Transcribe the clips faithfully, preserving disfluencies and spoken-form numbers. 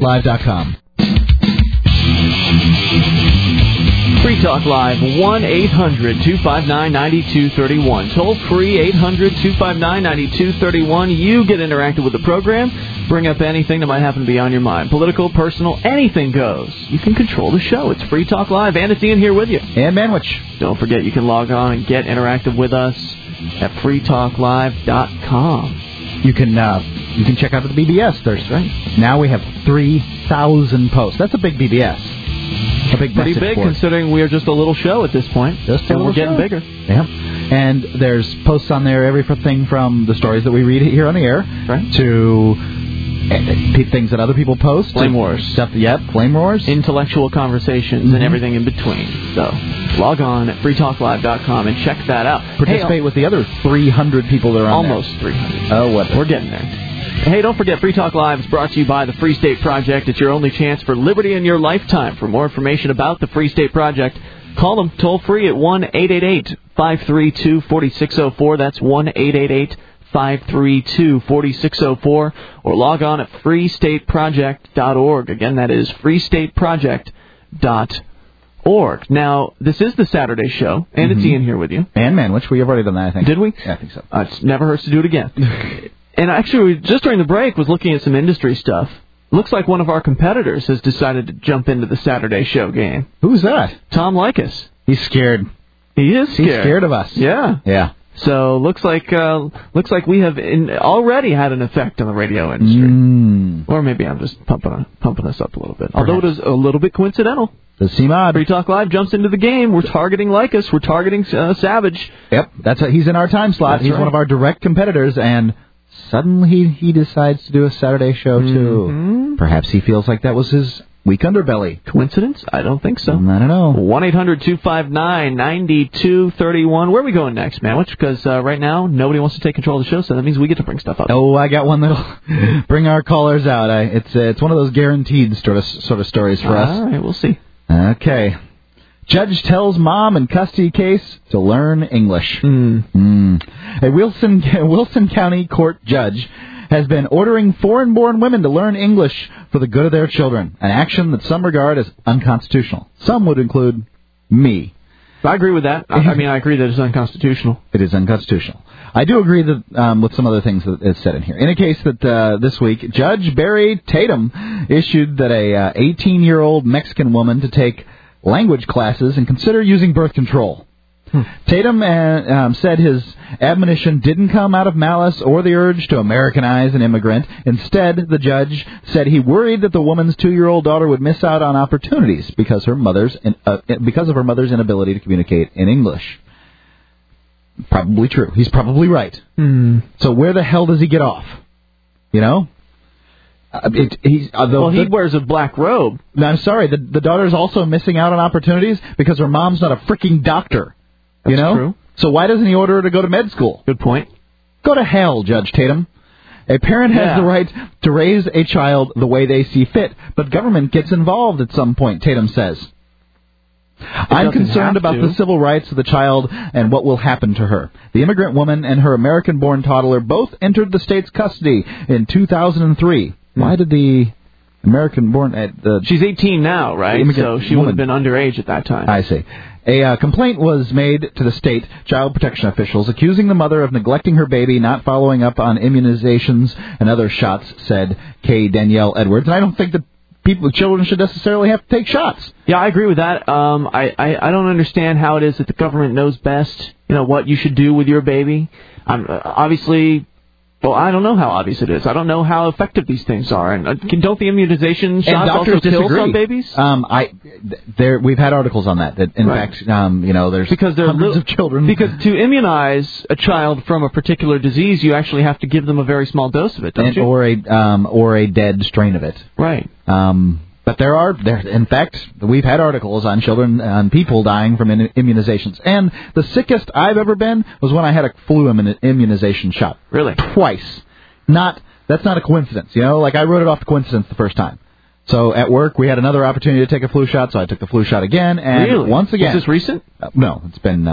live dot com. Free Talk Live, one eight hundred two five nine nine two three one. Toll free, eight hundred two five nine nine two three one. You get interactive with the program. Bring up anything that might happen to be on your mind. Political, personal, anything goes. You can control the show. It's Free Talk Live, and it's Ian here with you. And Manwich. Don't forget, you can log on and get interactive with us at free talk live dot com. You can uh, you can check out the B B S. There's right now we have three thousand posts. That's a big B B S. A big Pretty big, board. Considering we are just a little show at this point. Just a and we're getting show. bigger. Yeah. And there's posts on there, everything from the stories that we read here on the air right. to uh, things that other people post. Flame wars. Stuff, yep, flame wars. Intellectual conversations mm-hmm. and everything in between. So log on at free talk live dot com and check that out. Participate hey, with the other three hundred people that are on Almost there. three hundred. Oh, what? We're getting there. Hey, don't forget, Free Talk Live is brought to you by the Free State Project. It's your only chance for liberty in your lifetime. For more information about the Free State Project, call them toll-free at one eight eight eight five three two four six zero four. That's one eight eight eight five three two four six zero four. Or log on at free state project dot org. Again, that is free state project dot org. Now, this is the Saturday show, and mm-hmm. it's Ian here with you. And Manwich. We have already done that, I think. Did we? Yeah, I think so. Uh, it never hurts to do it again. And actually, just during the break, was looking at some industry stuff. Looks like one of our competitors has decided to jump into the Saturday show game. Who's that? Tom Likas. He's scared. He is scared. He's scared of us. Yeah. Yeah. So looks like uh, looks like we have in, already had an effect on the radio industry. Mm. Or maybe I'm just pumping pumping us up a little bit. Perhaps. Although it is a little bit coincidental. Does seem odd. Free Talk Live jumps into the game. We're targeting Likas. We're targeting uh, Savage. Yep. That's a, he's in our time slot. That's he's right. one of our direct competitors, and suddenly he, he decides to do a Saturday show, too. Mm-hmm. Perhaps he feels like that was his weak underbelly. Coincidence? I don't think so. I don't know. one eight hundred two five nine nine two three one. Where are we going next, man? Because uh, right now, nobody wants to take control of the show, so that means we get to bring stuff up. Oh, I got one that'll bring our callers out. I, it's uh, it's one of those guaranteed sort of, sort of stories for us. All right, we'll see. Okay. Judge tells mom in custody case to learn English. Mm. Mm. A Wilson Wilson County court judge has been ordering foreign-born women to learn English for the good of their children, an action that some regard as unconstitutional. Some would include me. I agree with that. I, I mean, I agree that it's unconstitutional. It is unconstitutional. I do agree that um, with some other things that is said in here. In a case that uh, this week, Judge Barry Tatum issued that a uh, eighteen-year-old Mexican woman to take language classes and consider using birth control. Hmm. Tatum uh, um, said his admonition didn't come out of malice or the urge to Americanize an immigrant. Instead, the judge said he worried that the woman's two-year-old daughter would miss out on opportunities because her mother's uh, because of her mother's inability to communicate in English. Probably true. He's probably right. Hmm. So where the hell does he get off? You know? Uh, it, he's, uh, the, well, he the, wears a black robe. No, I'm sorry. The, the daughter's also missing out on opportunities because her mom's not a freaking doctor. That's you know? True. So why doesn't he order her to go to med school? Good point. Go to hell, Judge Tatum. A parent has yeah. the right to raise a child the way they see fit, but government gets involved at some point, Tatum says. I'm concerned about to. the civil rights of the child and what will happen to her. The immigrant woman and her American-born toddler both entered the state's custody in two thousand three. Hmm. Why did the American-born... Uh, the She's eighteen now, right? So she would have been underage at that time. I see. A uh, complaint was made to the state child protection officials accusing the mother of neglecting her baby, not following up on immunizations and other shots, said Kay Danielle Edwards. And I don't think that people, children should necessarily have to take shots. Yeah, I agree with that. Um, I, I, I don't understand how it is that the government knows best, you know, what you should do with your baby. Um, obviously, well, I don't know how obvious it is. I don't know how effective these things are. And uh, can, don't the immunization shots also kill some babies? Um, I, there, we've had articles on that. That in right. fact, um, you know, there's because hundreds little, of children. Because to immunize a child from a particular disease, you actually have to give them a very small dose of it, don't and, you? Or a um, or a dead strain of it. Right. Um, but there are, there, in fact, we've had articles on children, on people dying from in, immunizations. And the sickest I've ever been was when I had a flu immunization shot. Really? Twice. Not, that's not a coincidence, you know? Like, I wrote it off the coincidence the first time. So, at work, we had another opportunity to take a flu shot, so I took the flu shot again, and really? once again... Is this recent? Uh, no, it's been uh,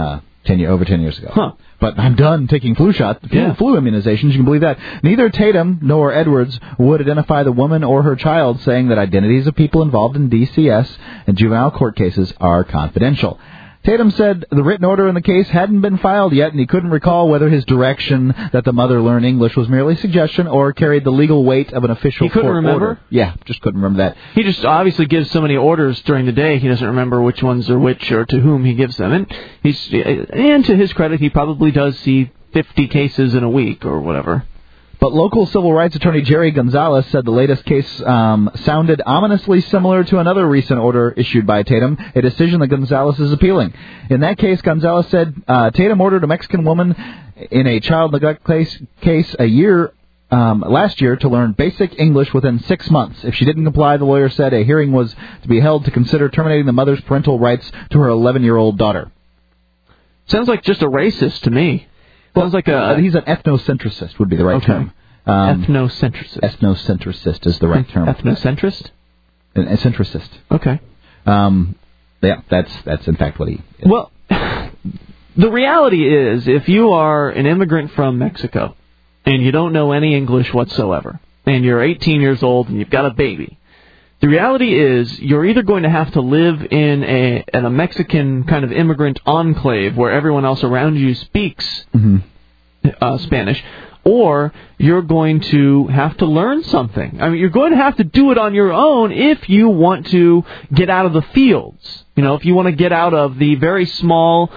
ten year, over ten years ago. Huh. But I'm done taking flu shot, flu, Yeah. flu immunizations. You can believe that. Neither Tatum nor Edwards would identify the woman or her child, saying that identities of people involved in D C S and juvenile court cases are confidential. Tatum said the written order in the case hadn't been filed yet, and he couldn't recall whether his direction that the mother learn English was merely suggestion or carried the legal weight of an official He couldn't court remember? order. Yeah, just couldn't remember that. He just obviously gives so many orders during the day, he doesn't remember which ones are which or to whom he gives them. And he's and to his credit, he probably does see fifty cases in a week or whatever. But local civil rights attorney Jerry Gonzalez said the latest case um, sounded ominously similar to another recent order issued by Tatum, a decision that Gonzalez is appealing. In that case, Gonzalez said uh, Tatum ordered a Mexican woman in a child neglect case, case a year um, last year to learn basic English within six months. If she didn't comply, the lawyer said a hearing was to be held to consider terminating the mother's parental rights to her eleven-year-old daughter. Sounds like just a racist to me. Sounds like a... He's an ethnocentricist would be the right okay. term. Um, Ethnocentricist. Ethnocentricist is the right term. Ethnocentrist? An eccentricist. Okay. Um, yeah, that's that's in fact what he is. Well, the reality is, if you are an immigrant from Mexico and you don't know any English whatsoever, and you're eighteen years old and you've got a baby, the reality is you're either going to have to live in a in a Mexican kind of immigrant enclave where everyone else around you speaks mm-hmm. uh, Spanish, or you're going to have to learn something. I mean, you're going to have to do it on your own if you want to get out of the fields. You know, if you want to get out of the very small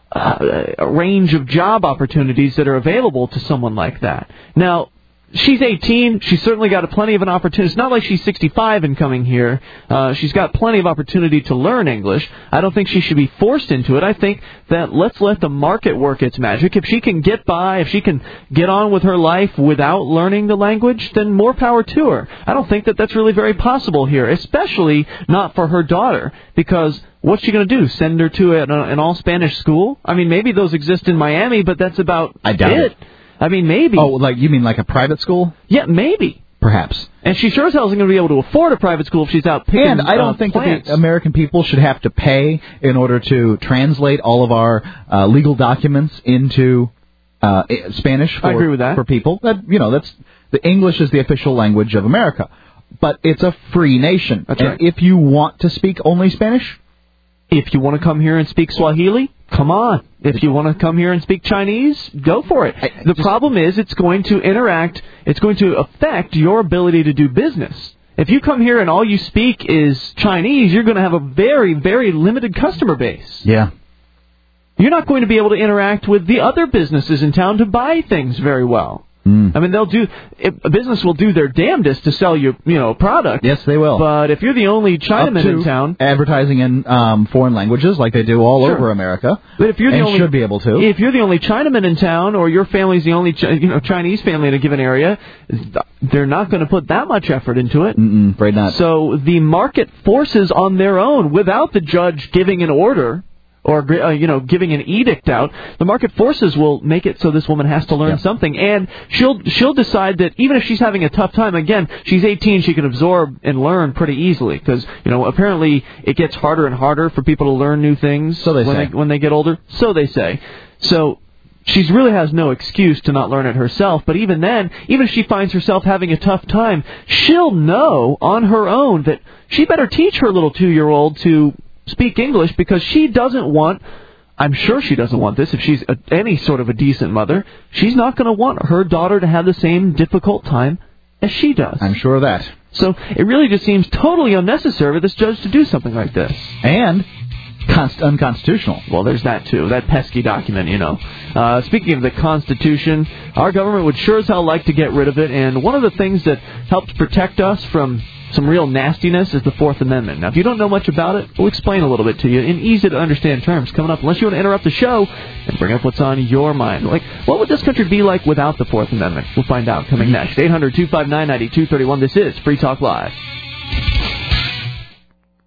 uh, range of job opportunities that are available to someone like that. Now, she's eighteen. She's certainly got a plenty of an opportunity. It's not like she's sixty-five and coming here. Uh, she's got plenty of opportunity to learn English. I don't think she should be forced into it. I think that let's let the market work its magic. If she can get by, if she can get on with her life without learning the language, then more power to her. I don't think that that's really very possible here, especially not for her daughter, because what's she going to do? Send her to an, an all-Spanish school? I mean, maybe those exist in Miami, but that's about I doubt it. it. I mean, maybe. Oh, like you mean like a private school? Yeah, maybe. Perhaps. And she sure as hell isn't going to be able to afford a private school if she's out picking And I don't uh, think plants. that the American people should have to pay in order to translate all of our uh, legal documents into uh, Spanish for, I agree with that. for people. That, you know, that's the English is the official language of America. But it's a free nation. That's and right. if you want to speak only Spanish, if you want to come here and speak Swahili, come on. If you want to come here and speak Chinese, go for it. I, the just, problem is it's going to interact, it's going to affect your ability to do business. If you come here and all you speak is Chinese, you're going to have a very, very limited customer base. Yeah. You're not going to be able to interact with the other businesses in town to buy things very well. Mm. I mean, they'll do. A business will do their damnedest to sell you, you know, a product. Yes, they will. But if you're the only Chinaman Up to in town, advertising in um, foreign languages like they do all Sure. over America, but if you're the and only, should be able to. If you're the only Chinaman in town, or your family's the only, Chi- you know, Chinese family in a given area, they're not going to put that much effort into it. Mm-mm, afraid not. So the market forces on their own, without the judge giving an order or uh, you know giving an edict out, the market forces will make it so this woman has to learn Yep. something, and she'll she'll decide that even if she's having a tough time, again, she's eighteen, she can absorb and learn pretty easily, because you know apparently it gets harder and harder for people to learn new things So they when say. they when they get older. So they say. So she really has no excuse to not learn it herself, but even then, even if she finds herself having a tough time, she'll know on her own that she better teach her little two-year-old to speak English, because she doesn't want, I'm sure she doesn't want this, if she's a, any sort of a decent mother, she's not going to want her daughter to have the same difficult time as she does. I'm sure of that. So it really just seems totally unnecessary for this judge to do something like this. And const- unconstitutional. Well, there's that, too. That pesky document, you know. Uh, speaking of the Constitution, our government would sure as hell like to get rid of it, and one of the things that helps protect us from some real nastiness is the Fourth Amendment. Now, if you don't know much about it, we'll explain a little bit to you in easy-to-understand terms coming up, unless you want to interrupt the show and bring up what's on your mind. Like, what would this country be like without the Fourth Amendment? We'll find out coming next. eight hundred two five nine nine two three one. This is Free Talk Live.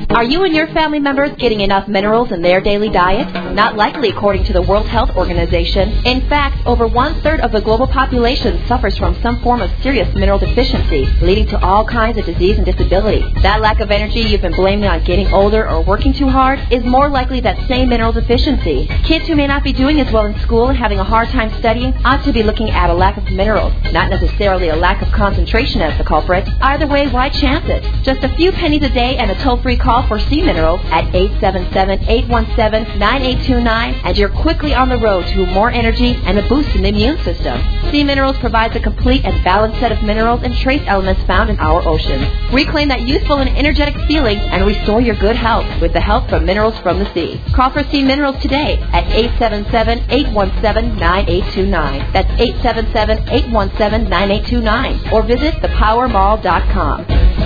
Are you and your family members getting enough minerals in their daily diet? Not likely, according to the World Health Organization. In fact, over one-third of the global population suffers from some form of serious mineral deficiency, leading to all kinds of disease and disability. That lack of energy you've been blaming on getting older or working too hard is more likely that same mineral deficiency. Kids who may not be doing as well in school and having a hard time studying ought to be looking at a lack of minerals, not necessarily a lack of concentration as the culprit. Either way, why chance it? Just a few pennies a day and a toll-free call for Sea Minerals at eight seven seven, eight one seven, nine eight two nine, and you're quickly on the road to more energy and a boost in the immune system. Sea Minerals provides a complete and balanced set of minerals and trace elements found in our oceans. Reclaim that youthful and energetic feeling and restore your good health with the help from Minerals from the Sea. Call for Sea Minerals today at eight seven seven, eight one seven, nine eight two nine. That's eight seven seven, eight one seven, nine eight two nine. Or visit the power mall dot com.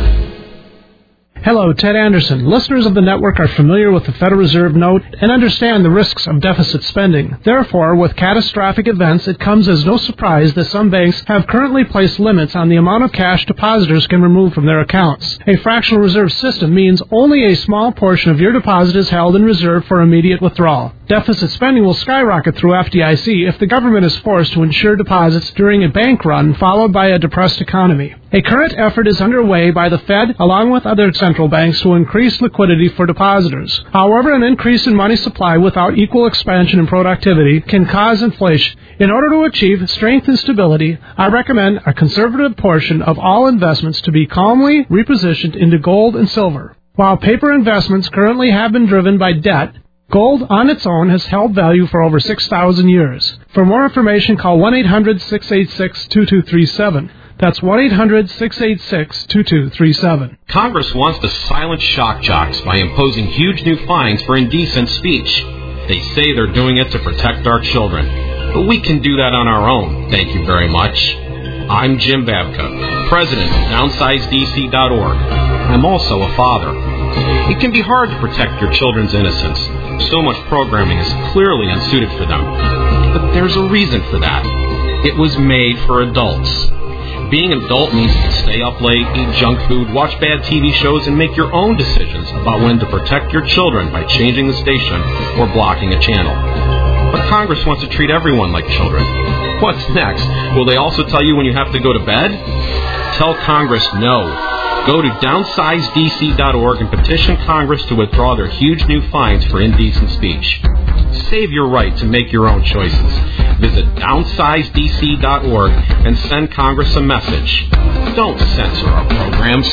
Hello, Ted Anderson. Listeners of the network are familiar with the Federal Reserve note and understand the risks of deficit spending. Therefore, with catastrophic events, it comes as no surprise that some banks have currently placed limits on the amount of cash depositors can remove from their accounts. A fractional reserve system means only a small portion of your deposit is held in reserve for immediate withdrawal. Deficit spending will skyrocket through F D I C if the government is forced to insure deposits during a bank run followed by a depressed economy. A current effort is underway by the Fed along with other central banks to increase liquidity for depositors. However, an increase in money supply without equal expansion in productivity can cause inflation. In order to achieve strength and stability, I recommend a conservative portion of all investments to be calmly repositioned into gold and silver. While paper investments currently have been driven by debt, gold on its own has held value for over six thousand years. For more information, call one eight hundred, six eight six, two two three seven. That's one eight hundred, six eight six, two two three seven. Congress wants to silence shock jocks by imposing huge new fines for indecent speech. They say they're doing it to protect our children. But we can do that on our own, thank you very much. I'm Jim Babka, president of downsize D C dot org. I'm also a father. It can be hard to protect your children's innocence. So much programming is clearly unsuited for them. But there's a reason for that. It was made for adults. Being an adult means you can stay up late, eat junk food, watch bad T V shows, and make your own decisions about when to protect your children by changing the station or blocking a channel. But Congress wants to treat everyone like children. What's next? Will they also tell you when you have to go to bed? Tell Congress no. Go to downsize D C dot org and petition Congress to withdraw their huge new fines for indecent speech. Save your right to make your own choices. Visit downsize D C dot org and send Congress a message. Don't censor our programs.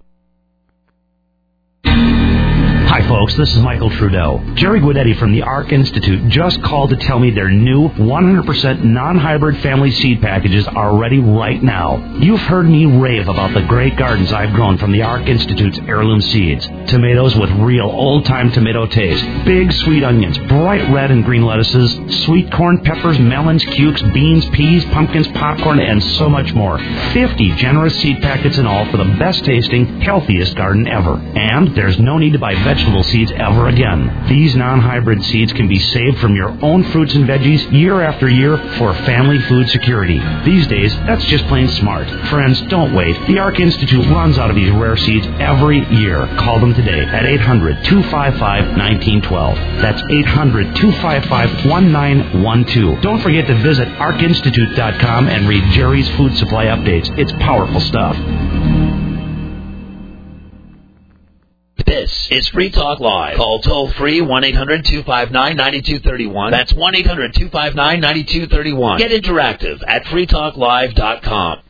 Hi, folks. This is Michael Trudeau. Jerry Guidetti from the ARC Institute just called to tell me their new one hundred percent non-hybrid family seed packages are ready right now. You've heard me rave about the great gardens I've grown from the ARC Institute's heirloom seeds. Tomatoes with real old-time tomato taste. Big sweet onions, bright red and green lettuces, sweet corn, peppers, melons, cukes, beans, peas, pumpkins, popcorn, and so much more. fifty generous seed packets in all for the best-tasting, healthiest garden ever. And there's no need to buy vegetables vegetable seeds ever again. These non-hybrid seeds can be saved from your own fruits and veggies year after year for family food security. These days, that's just plain smart. Friends, don't wait. The ARC Institute runs out of these rare seeds every year. Call them today at eight hundred, two five five, one nine one two. That's eight hundred, two five five, one nine one two. Don't forget to visit arc institute dot com and read Jerry's food supply updates. It's powerful stuff. This is Free Talk Live. Call toll-free one eight hundred, two five nine, nine two three one. That's one eight hundred, two five nine, nine two three one. Get interactive at free talk live dot com.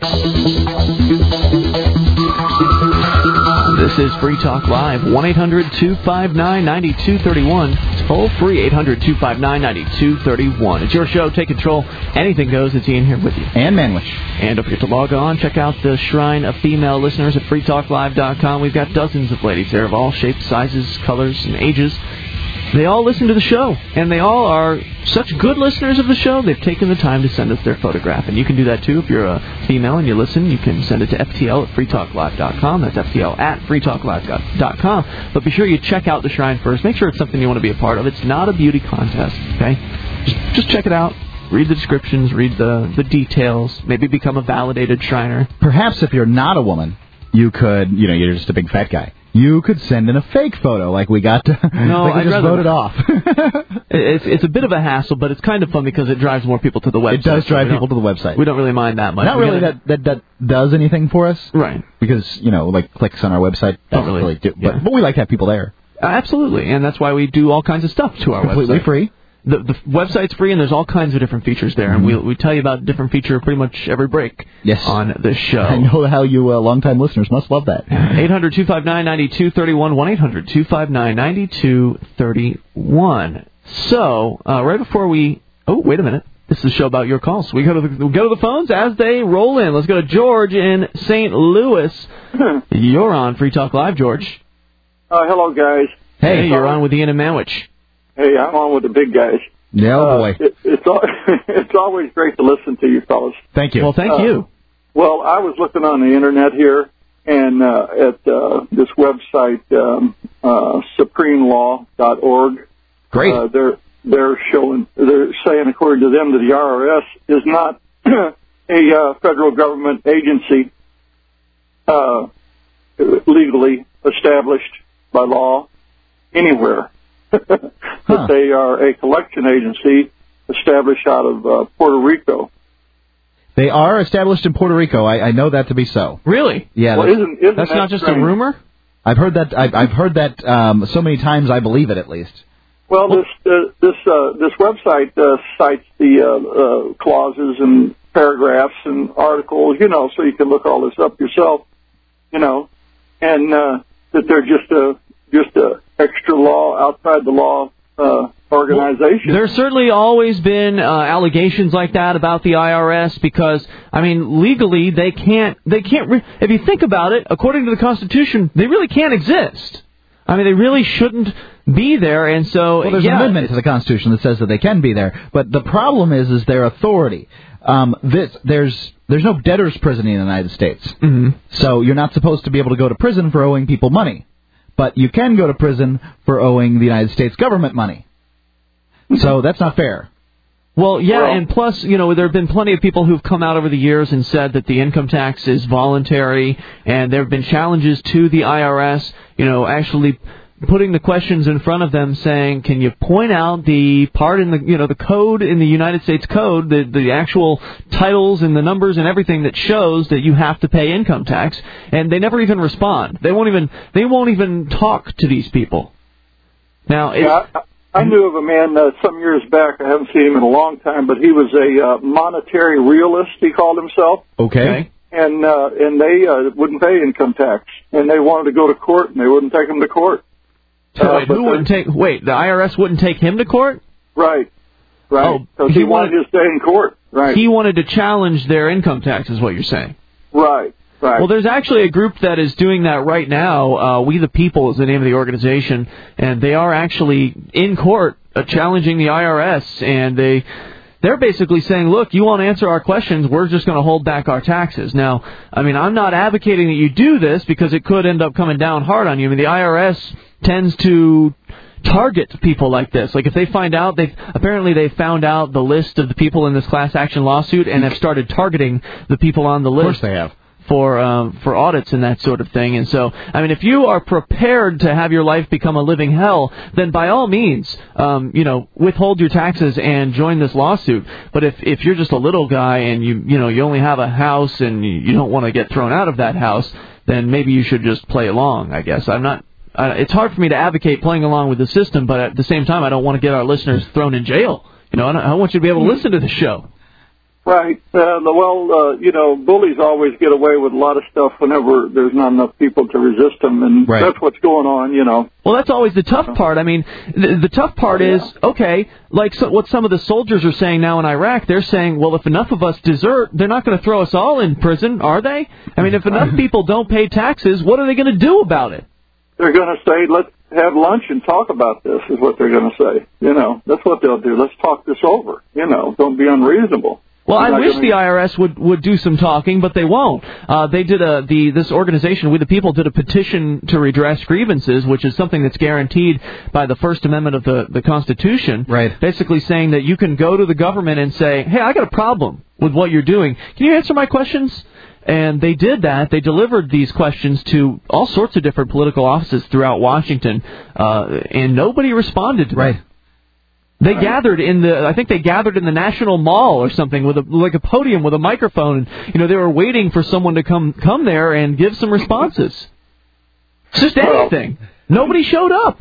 This is Free Talk Live, one eight hundred, two five nine, nine two three one. Toll free, eight hundred, two five nine, nine two three one. It's your show. Take control. Anything goes. It's Ian here with you. And Manwish. And don't forget to log on. Check out the Shrine of Female Listeners at free talk live dot com. We've got dozens of ladies there of all shapes, sizes, colors, and ages. They all listen to the show, and they all are such good listeners of the show, they've taken the time to send us their photograph. And you can do that, too. If you're a female and you listen, you can send it to F T L at free talk live dot com. That's F T L at free talk live dot com. But be sure you check out the Shrine first. Make sure it's something you want to be a part of. It's not a beauty contest, okay? Just, just check it out. Read the descriptions, read the, the details, maybe become a validated Shriner. Perhaps if you're not a woman, you could, you know, you're just a big fat guy. You could send in a fake photo, like we got to. No, like we I'd just rather voted off. it's it's a bit of a hassle, but it's kind of fun because it drives more people to the website. It does drive so people to the website. We don't really mind that much. Not we really gotta, that, that that does anything for us, right? Because you know, like clicks on our website don't really, really do. Yeah. But, but we like to have people there. Uh, absolutely, and that's why we do all kinds of stuff to our Completely website. free. The, the website's free, and there's all kinds of different features there, Mm-hmm. and we we tell you about a different feature pretty much every break. Yes. On the show. I know how you uh, longtime listeners must love that. eight hundred two five nine nine two three one, one eight hundred two five nine nine two three one. So, uh, right before we... Oh, wait a minute. This is a show about your calls. We go to the, we go to the phones as they roll in. Let's go to George in Saint Louis. You're on Free Talk Live, George. Uh, hello, guys. Hey, you're on with Ian and Manwich. Hey, I'm on with the big guys. Yeah, oh boy. Uh, it, it's al- it's always great to listen to you fellas. Thank you. Well, thank uh, you. Well, I was looking on the internet here, and uh, at uh, this website, um, uh, supreme law dot org. Great. Uh, they're they're showing they're saying, according to them, that the I R S is not a uh, federal government agency uh, legally established by law anywhere. But Huh. they are a collection agency established out of uh, Puerto Rico. They are established in Puerto Rico. I, I know that to be so. Really? Yeah. Well, that's, isn't, isn't That's that not just strange? a rumor? I've heard that. I've, I've heard that um, so many times. I believe it at least. Well, this uh, this uh, this website uh, cites the uh, uh, clauses and paragraphs and articles, you know, so you can look all this up yourself, you know, and uh, that they're just a just a extra law outside the law uh, organization. There's certainly always been uh, allegations like that about the I R S because, I mean, legally they can't, they can't, re- if you think about it, according to the Constitution, they really can't exist. I mean, they really shouldn't be there, and so, Well, there's yeah, an amendment to the Constitution that says that they can be there, but the problem is, is their authority. Um, this, there's there's no debtor's prison in the United States, mm-hmm. so you're not supposed to be able to go to prison for owing people money, but you can go to prison for owing the United States government money. So that's not fair. Well, yeah, Well- and plus, you know, there have been plenty of people who've come out over the years and said that the income tax is voluntary, and there have been challenges to the I R S, you know, actually putting the questions in front of them saying, can you point out the part in the, you know, the code in the United States Code, the, the actual titles and the numbers and everything that shows that you have to pay income tax, and they never even respond. They won't even, they won't even talk to these people. Now, it's, Yeah, I, I knew of a man uh, some years back. I haven't seen him in a long time, but he was a uh, monetary realist. He called himself, Okay. okay. and uh, and they uh, wouldn't pay income tax, and they wanted to go to court, and they wouldn't take him to court. So Uh, wait, but who the- wouldn't take, wait, the I R S wouldn't take him to court? Right, right. Oh, Because he he wanted wanted- to stay in court. Right, He wanted to challenge their income tax, is what you're saying. right, right. Well, there's actually a group that is doing that right now. Uh, We the People is the name of the organization, and they are actually in court uh, challenging the I R S, and they... They're basically saying, look, you won't answer our questions, we're just going to hold back our taxes. Now, I mean, I'm not advocating that you do this because it could end up coming down hard on you. I mean, the I R S tends to target people like this. Like, if they find out, they apparently they found out the list of the people in this class action lawsuit and have started targeting the people on the Of list. course they have. For um, for audits and that sort of thing. And so, I mean, if you are prepared to have your life become a living hell, then by all means, um, you know, withhold your taxes and join this lawsuit. But if if you're just a little guy and you you know you only have a house and you, you don't want to get thrown out of that house, then maybe you should just play along. I guess I'm not. Uh, it's hard for me to advocate playing along with the system, but at the same time, I don't want to get our listeners thrown in jail. You know, I, don't, I want you to be able to listen to the show. Right. Uh, the- well, uh, you know, bullies always get away with a lot of stuff whenever there's not enough people to resist them, and Right. that's what's going on, you know. Well, that's always the tough part. I mean, the, the tough part is, okay, like so, what some of the soldiers are saying now in Iraq, they're saying, well, if enough of us desert, they're not going to throw us all in prison, are they? I mean, if enough people don't pay taxes, what are they going to do about it? They're going to say, let's have lunch and talk about this, is what they're going to say. You know, that's what they'll do. Let's talk this over. You know, don't be unreasonable. Well, They're I not wish gonna- the I R S would, would do some talking, but they won't. Uh, they did a the this organization, We the People, did a petition to redress grievances, which is something that's guaranteed by the First Amendment of the, the Constitution. Right. Basically saying that you can go to the government and say, hey, I got a problem with what you're doing. Can you answer my questions? And they did that. They delivered these questions to all sorts of different political offices throughout Washington, uh, and nobody responded to them. Right. They right. gathered in the, I think they gathered in the National Mall or something with a, like a podium with a microphone. And, you know, they were waiting for someone to come come there and give some responses. Just anything. Well, nobody showed up.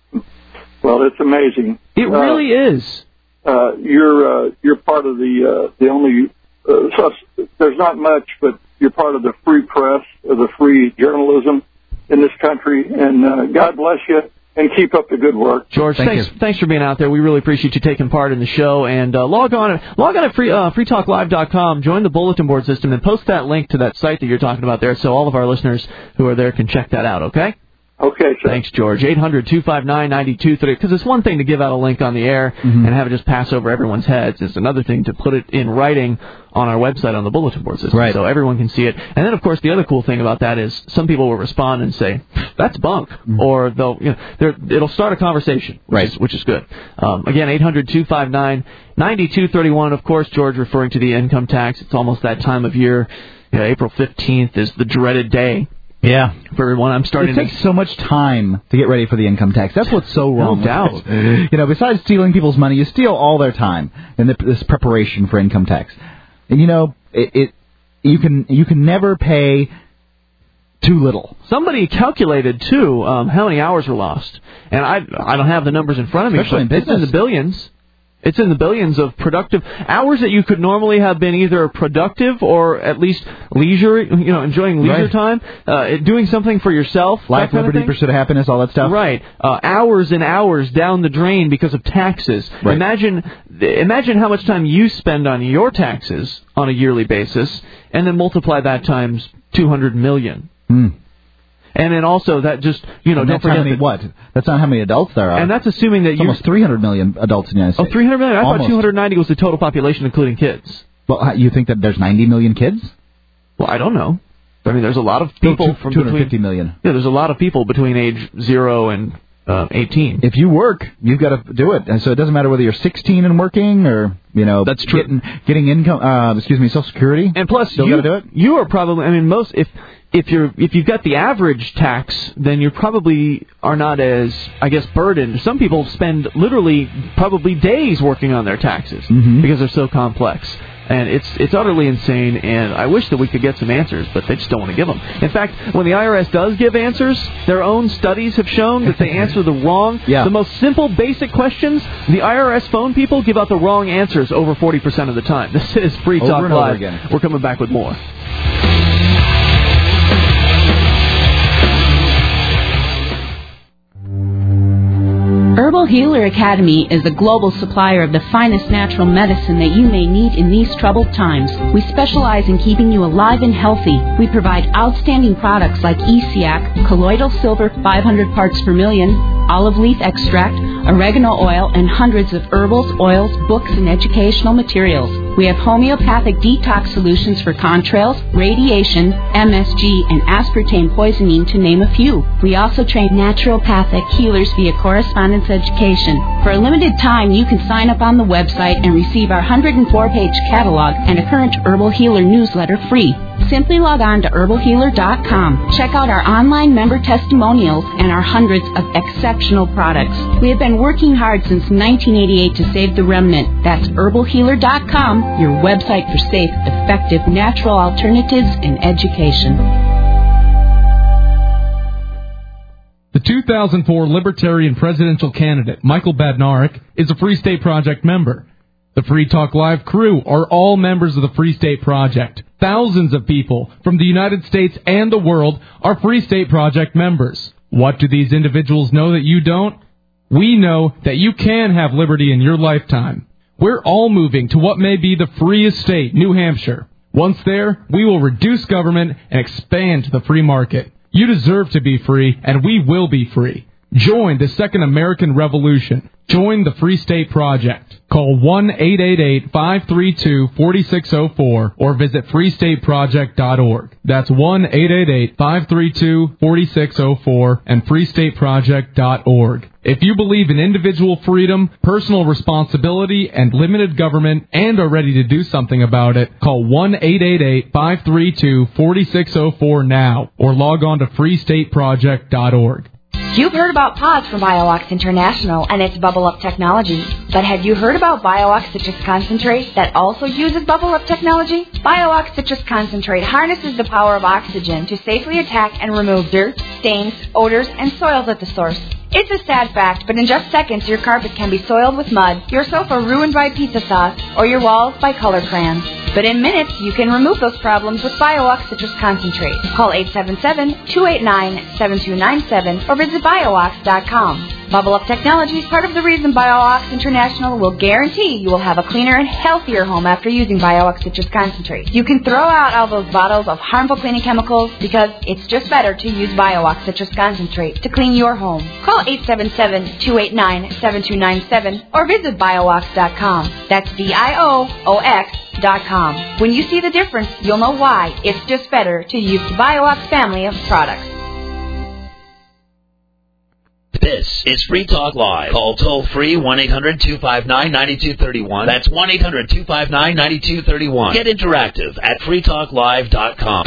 Well, it's amazing. It uh, really is. Uh, you're uh, you're part of the uh, the only. Uh, so there's not much, but you're part of the free press, of the free journalism in this country, and uh, God bless you. And keep up the good work. George, Thank thanks you. thanks for being out there. We really appreciate you taking part in the show. And uh, log on log on at free, uh, free talk live dot com, join the bulletin board system, and post that link to that site that you're talking about there so all of our listeners who are there can check that out, okay? Okay, sir. Thanks, George. eight hundred two five nine nine two three zero. Because it's one thing to give out a link on the air mm-hmm. and have it just pass over everyone's heads. It's another thing to put it in writing on our website on the bulletin board system, right. so everyone can see it. And then, of course, the other cool thing about that is some people will respond and say, "That's bunk," mm-hmm. or they'll, you know, it'll start a conversation, which right. is which is good. Um, again, eight hundred two five nine nine two three one. Of course, George referring to the income tax. It's almost that time of year. You know, April fifteenth is the dreaded day. Yeah. For everyone, I'm starting It takes to... so much time to get ready for the income tax. That's what's so wrong. No doubt. You know, besides stealing people's money, you steal all their time in the, this preparation for income tax. And, you know, it, it you can you can never pay too little. Somebody calculated, too, um, how many hours were lost. And I I don't have the numbers in front of me, Especially but in it's in the billions. It's in the billions of productive hours that you could normally have been either productive or at least leisure, you know, enjoying leisure right. time, uh, doing something for yourself. Life, liberty, pursuit of happiness, all that stuff. Right. Uh, hours and hours down the drain because of taxes. Right. Imagine, imagine how much time you spend on your taxes on a yearly basis, and then multiply that times two hundred million. Hmm. And then also that just, you know, and don't that's forget how many, that, what? That's not how many adults there are. And that's assuming that it's you almost three hundred million adults in the United States. Oh, three hundred million? I almost. thought two hundred ninety was the total population, including kids. Well, you think that there's ninety million kids? Well, I don't know. I mean, there's a lot of people no, two, from two hundred fifty between, million. Yeah, there's a lot of people between age zero and uh, eighteen. If you work, you've got to do it, and so it doesn't matter whether you're sixteen and working or you know that's true. Getting, getting income, uh, excuse me, Social Security. And plus, still you got to do it. You are probably. I mean, most if. If you're if you've got the average tax, then you probably are not as, I guess, burdened. Some people spend literally probably days working on their taxes mm-hmm. because they're so complex. And it's it's utterly insane, and I wish that we could get some answers, but they just don't want to give them. In fact, when the I R S does give answers, their own studies have shown that they answer the wrong, yeah. the most simple, basic questions, the I R S phone people give out the wrong answers over forty percent of the time. This is Free over Talk and Live. Over again. We're coming back with more. Herbal Healer Academy is a global supplier of the finest natural medicine that you may need in these troubled times. We specialize in keeping you alive and healthy. We provide outstanding products like E C A C, colloidal silver five hundred parts per million, olive leaf extract, oregano oil, and hundreds of herbals, oils, books, and educational materials. We have homeopathic detox solutions for contrails, radiation, M S G, and aspartame poisoning, to name a few. We also train naturopathic healers via correspondence education. For a limited time, you can sign up on the website and receive our one hundred four page catalog and a current Herbal Healer newsletter free. Simply log on to herbal healer dot com. Check out our online member testimonials and our hundreds of exceptional products. We have been working hard since nineteen eighty-eight to save the remnant. That's herbal healer dot com, your website for safe, effective, natural alternatives in education. The two thousand four Libertarian presidential candidate, Michael Badnarik, is a Free State Project member. The Free Talk Live crew are all members of the Free State Project. Thousands of people from the United States and the world are Free State Project members. What do these individuals know that you don't? We know that you can have liberty in your lifetime. We're all moving to what may be the freest state, New Hampshire. Once there, we will reduce government and expand the free market. You deserve to be free, and we will be free. Join the Second American Revolution. Join the Free State Project. Call one eight eight eight, five three two, four six zero four or visit free state project dot org. That's one eight eight eight, five three two, four six zero four and free state project dot org. If you believe in individual freedom, personal responsibility, and limited government and are ready to do something about it, call one eight eight eight, five three two, four six zero four now or log on to free state project dot org. You've heard about pods from BioOx International and its Bubble Up technology. But have you heard about BioOx Citrus Concentrate that also uses Bubble Up technology? BioOx Citrus Concentrate harnesses the power of oxygen to safely attack and remove dirt, stains, odors, and soils at the source. It's a sad fact, but in just seconds your carpet can be soiled with mud, your sofa ruined by pizza sauce, or your walls by color crayons. But in minutes, you can remove those problems with BioOx Citrus Concentrate. Call eight seven seven, two eight nine, seven two nine seven or visit bio ox dot com. Bubble Up Technology is part of the reason BioOx International will guarantee you will have a cleaner and healthier home after using BioOx Citrus Concentrate. You can throw out all those bottles of harmful cleaning chemicals because it's just better to use BioOx Citrus Concentrate to clean your home. Call eight seven seven, two eight nine, seven two nine seven or visit bio ox dot com. That's B I O O X dot com. When you see the difference, you'll know why it's just better to use the BioOx family of products. This is Free Talk Live. Call toll-free one eight hundred, two five nine, nine two three one. That's one eight hundred, two five nine, nine two three one. Get interactive at free talk live dot com.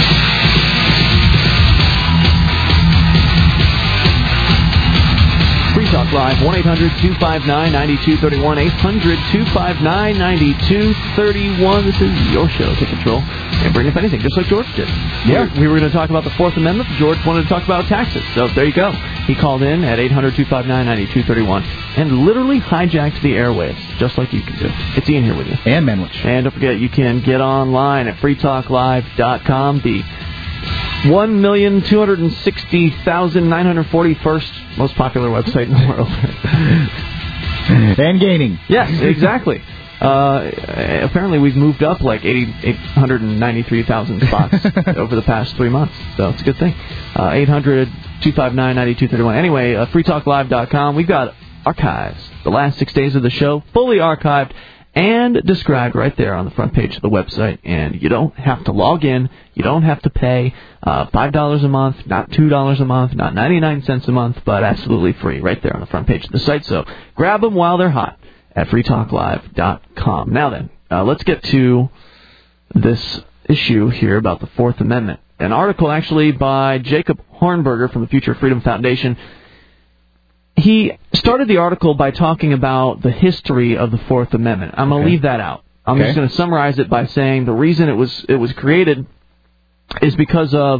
Free Talk Live, one eight hundred, two five nine, nine two three one, eight hundred, two five nine, nine two three one. This is your show. Take control and bring up anything, just like George did. Yeah. We were going to talk about the Fourth Amendment. George wanted to talk about taxes. So there you go. He called in at eight hundred, two five nine, nine two three one and literally hijacked the airwaves, just like you can do. It's Ian here with you. And Menwich. And don't forget, you can get online at free talk live dot com. The one million, two hundred sixty thousand, nine hundred forty-first most popular website in the world. And gaining. Yes, exactly. Uh, apparently we've moved up like eight hundred ninety-three thousand spots over the past three months, so it's a good thing. Uh, eight hundred, two five nine, nine two three one. Anyway, uh, free talk live dot com. We've got archives. The last six days of the show, fully archived and described right there on the front page of the website. And you don't have to log in. You don't have to pay uh, five dollars a month, not two dollars a month, not ninety-nine cents a month, but absolutely free right there on the front page of the site. So grab them while they're hot at free talk live dot com. Now then, uh, let's get to this issue here about the Fourth Amendment. An article actually by Jacob Hornberger from the Future Freedom Foundation. He started the article by talking about the history of the Fourth Amendment. I'm going to okay. leave that out. I'm okay. just going to summarize it by saying the reason it was it was created is because of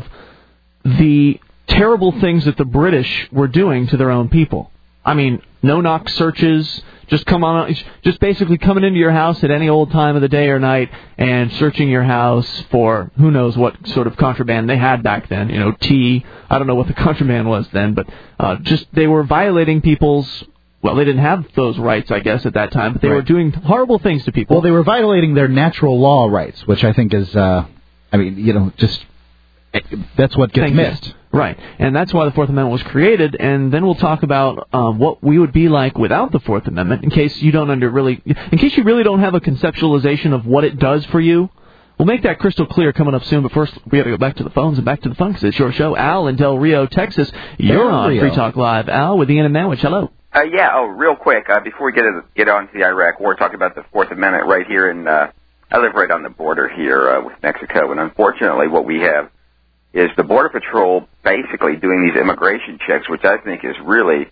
the terrible things that the British were doing to their own people. I mean, no-knock searches, just come on, just basically coming into your house at any old time of the day or night and searching your house for who knows what sort of contraband they had back then. You know, tea. I don't know what the contraband was then, but uh, just they were violating people's. Well, they didn't have those rights, I guess, at that time, but they right. were doing horrible things to people. Well, they were violating their natural law rights, which I think is, uh, I mean, you know, just that's what gets Thank missed. You. Right, and that's why the Fourth Amendment was created, and then we'll talk about um, what we would be like without the Fourth Amendment, in case you don't under really, in case you really don't have a conceptualization of what it does for you. We'll make that crystal clear coming up soon, but first we got to go back to the phones and back to the fun, because it's your show. Al in Del Rio, Texas, you're Del on Rio. Free Talk Live. Al with Ian and Manwich, hello. Uh, yeah, oh, real quick, uh, before we get to, get on to the Iraq War, talking about the Fourth Amendment right here in, uh, I live right on the border here uh, with Mexico, and unfortunately what we have is the Border Patrol basically doing these immigration checks, which I think is really,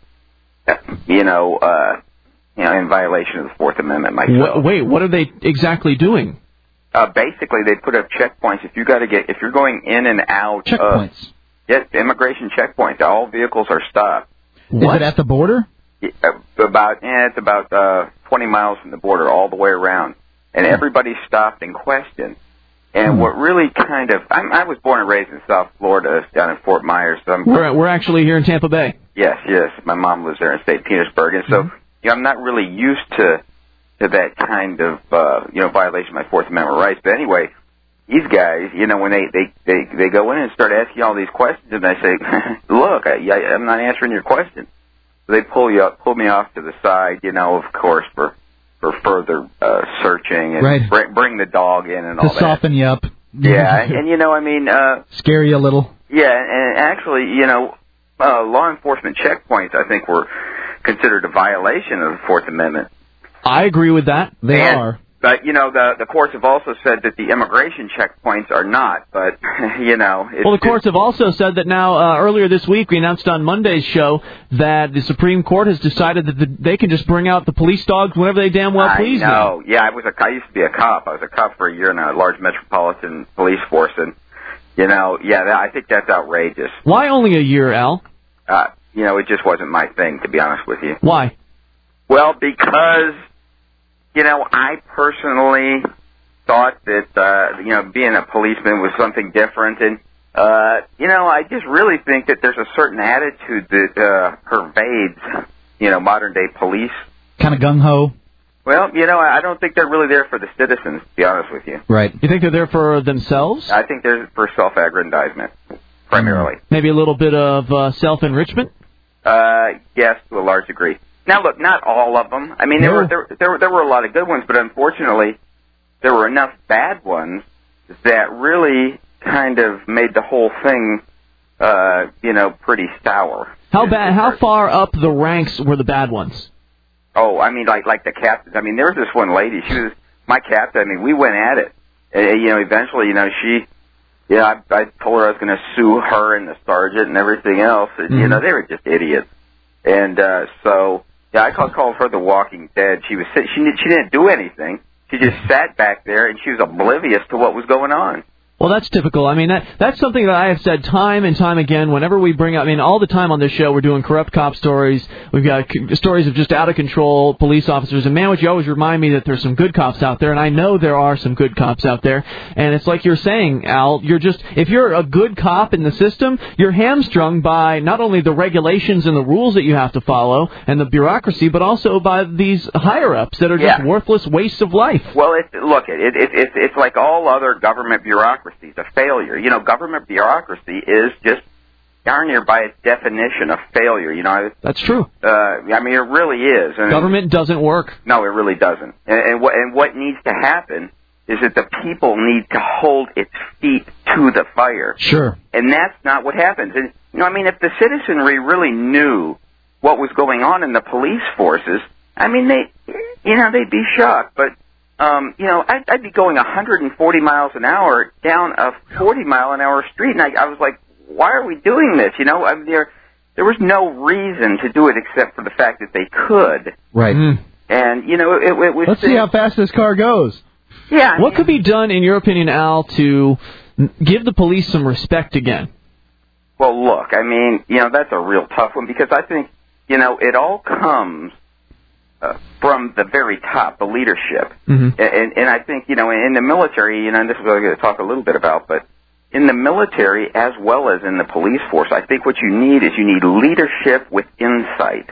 you know, uh, you know, in violation of the Fourth Amendment myself. Wait, what are they exactly doing? Uh, basically, they put up checkpoints. If you got to get, if you're going in and out checkpoints. of yes, immigration checkpoints, all vehicles are stopped. What? Is it at the border? About, yeah, it's about uh, twenty miles from the border, all the way around, and everybody's stopped and questioned. And what really kind of, I'm, I was born and raised in South Florida, down in Fort Myers. So I'm, we're we're actually here in Tampa Bay. Yes, yes. My mom lives there in Saint Petersburg, and so mm-hmm. you know, I'm not really used to to that kind of uh, you know violation of my Fourth Amendment rights. But anyway, these guys, you know, when they they they, they go in and start asking all these questions, and I say, look, I, I, I'm not answering your question. They pull you up, pull me off to the side, you know, of course, for for further uh, searching and right. bring, bring the dog in and all to that. To soften you up. Yeah, and, and you know, I mean, uh, scare you a little. Yeah, and actually, you know, uh, law enforcement checkpoints, I think, were considered a violation of the Fourth Amendment. I agree with that. They and, are. But, you know, the the courts have also said that the immigration checkpoints are not, but, you know. It's, well, the courts have also said that now, uh, earlier this week, we announced on Monday's show that the Supreme Court has decided that the, they can just bring out the police dogs whenever they damn well please them. I know. Them. Yeah, I, was a, I used to be a cop. I was a cop for a year in a large metropolitan police force, and, you know, yeah, that, I think that's outrageous. Why only a year, Al? Uh, you know, it just wasn't my thing, to be honest with you. Why? Well, because... You know, I personally thought that, uh, you know, being a policeman was something different. And, uh, you know, I just really think that there's a certain attitude that uh, pervades, you know, modern-day police. Kind of gung-ho? Well, you know, I don't think they're really there for the citizens, to be honest with you. Right. You think they're there for themselves? I think they're for self-aggrandizement, primarily. Maybe a little bit of uh, self-enrichment? Uh, yes, to a large degree. Now, look, not all of them. I mean, there were there, there were there were a lot of good ones, but unfortunately, there were enough bad ones that really kind of made the whole thing, uh, you know, pretty sour. How bad? How far up the ranks were the bad ones? Oh, I mean, like like the captains. I mean, there was this one lady. She was my captain. I mean, we went at it. Uh, you know, eventually, you know, she. Yeah, I, I told her I was going to sue her and the sergeant and everything else. And, mm-hmm. you know, they were just idiots. And uh, so. Yeah, I called, called her the Walking Dead. She was she she didn't do anything. She just sat back there and she was oblivious to what was going on. Well, that's typical. I mean, that that's something that I have said time and time again whenever we bring up, I mean, all the time on this show we're doing corrupt cop stories. We've got c- stories of just out-of-control police officers. And, man, would you always remind me that there's some good cops out there, and I know there are some good cops out there. And it's like you're saying, Al, you're just, if you're a good cop in the system, you're hamstrung by not only the regulations and the rules that you have to follow and the bureaucracy, but also by these higher-ups that are just yeah. worthless wastes of life. Well, it, look, it, it, it, it's like all other government bureaucracy. A failure. You know, government bureaucracy is just darn near by its definition a failure. You know, that's true. Uh, I mean, it really is. And government doesn't work. No, it really doesn't. And, and what and what needs to happen is that the people need to hold its feet to the fire. Sure. And that's not what happens. And you know, I mean, if the citizenry really knew what was going on in the police forces, I mean, they, you know, they'd be shocked, but. Um, you know, I'd, I'd be going one hundred forty miles an hour down a forty mile an hour street, and I, I was like, "Why are we doing this?" You know, I mean, there there was no reason to do it except for the fact that they could. Right. Mm. And you know, it, it was. Let's see how fast this car goes. Yeah. What could be done, in your opinion, Al, to give the police some respect again? Well, look, I mean, you know, that's a real tough one because I think, you know, it all comes. Uh, from the very top, the leadership. Mm-hmm. And, and I think, you know, in the military, you know, and this is what I'm going to talk a little bit about, but in the military as well as in the police force, I think what you need is you need leadership with insight.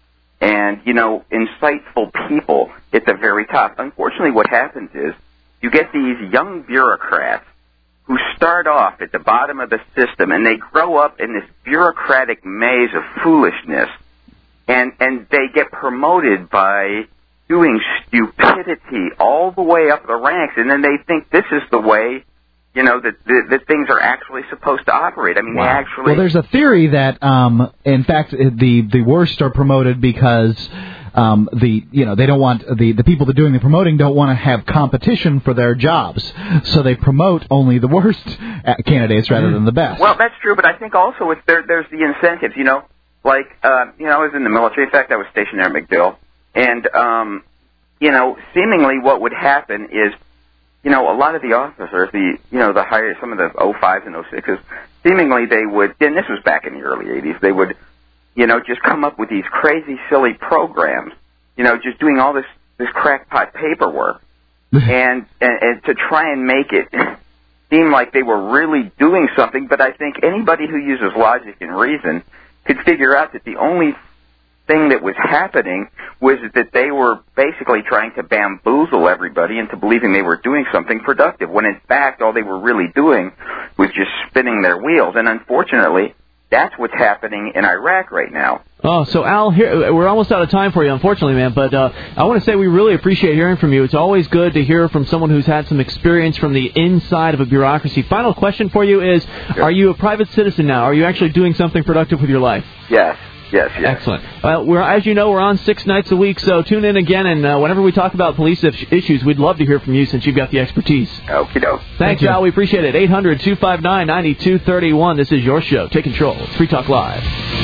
And, you know, insightful people at the very top. Unfortunately, what happens is you get these young bureaucrats who start off at the bottom of the system and they grow up in this bureaucratic maze of foolishness. And and they get promoted by doing stupidity all the way up the ranks, and then they think this is the way, you know, that that, that things are actually supposed to operate. I mean, wow. they actually. Well, there's a theory that, um, in fact, the the worst are promoted because. Um, the you know they don't want the, the people that are doing the promoting don't want to have competition for their jobs, so they promote only the worst candidates rather than the best. Well, that's true, but I think also it's there. There's the incentives, you know. Like, uh, you know, I was in the military. In fact, I was stationed there at MacDill. And, um, you know, seemingly what would happen is, you know, a lot of the officers, the, you know, the higher, some of the oh fives and oh sixes, seemingly they would, and this was back in the early eighties, they would, you know, just come up with these crazy, silly programs, you know, just doing all this, this crackpot paperwork. and, and, and to try and make it seem like they were really doing something. But I think anybody who uses logic and reason could figure out that the only thing that was happening was that they were basically trying to bamboozle everybody into believing they were doing something productive, when in fact all they were really doing was just spinning their wheels. And unfortunately, That's what's happening in Iraq right now. Oh, so Al, here, we're almost out of time for you, unfortunately, man. But uh, I want to say we really appreciate hearing from you. It's always good to hear from someone who's had some experience from the inside of a bureaucracy. Final question for you is, sure. Are you a private citizen now? Are you actually doing something productive with your life? Yes. Yes, yes. Excellent. Well, we're, as you know, we're on six nights a week, so tune in again, and uh, whenever we talk about police issues, we'd love to hear from you since you've got the expertise. Okie doke. Thanks, Thank you. Al. We appreciate it. eight hundred, two five nine, nine two three one. This is your show. Take control. It's Free Talk Live.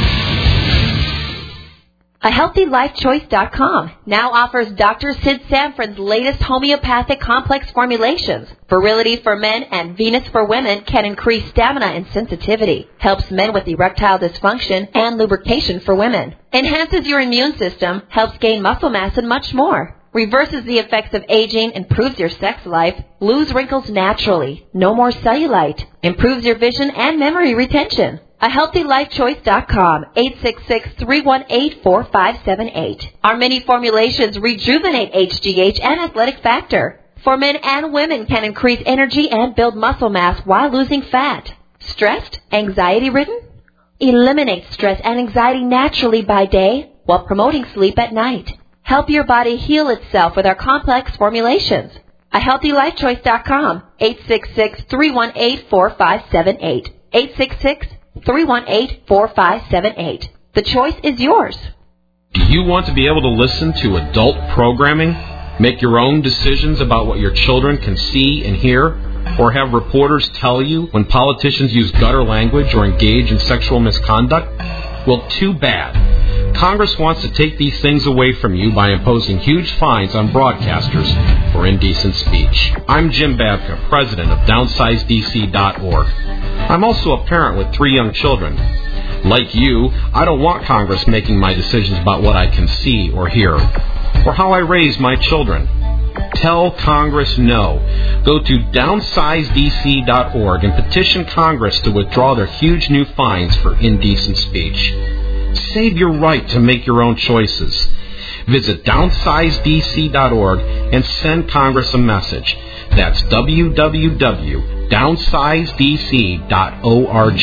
A Healthy Life Choice dot com now offers Doctor Sid Sanford's latest homeopathic complex formulations. Virility for men and Venus for women can increase stamina and sensitivity. Helps men with erectile dysfunction and lubrication for women. Enhances your immune system, helps gain muscle mass, and much more. Reverses the effects of aging, improves your sex life, lose wrinkles naturally, no more cellulite, improves your vision and memory retention. A Healthy Life Choice dot com, eight six six, three one eight, four five seven eight. Our many formulations rejuvenate H G H and athletic factor. For men and women can increase energy and build muscle mass while losing fat. Stressed? Anxiety-ridden? Eliminate stress and anxiety naturally by day while promoting sleep at night. Help your body heal itself with our complex formulations. A Healthy Life Choice dot com, eight six six, three one eight, four five seven eight. eight six six, three one eight, four five seven eight. The choice is yours. Do you want to be able to listen to adult programming, make your own decisions about what your children can see and hear, or have reporters tell you when politicians use gutter language or engage in sexual misconduct? Well, too bad. Congress wants to take these things away from you by imposing huge fines on broadcasters for indecent speech. I'm Jim Babka, president of downsize D C dot org. I'm also a parent with three young children. Like you, I don't want Congress making my decisions about what I can see or hear, or how I raise my children. Tell Congress no. Go to downsize D C dot org and petition Congress to withdraw their huge new fines for indecent speech. Save your right to make your own choices. Visit downsize D C dot org and send Congress a message. That's w w w dot downsize D C dot org.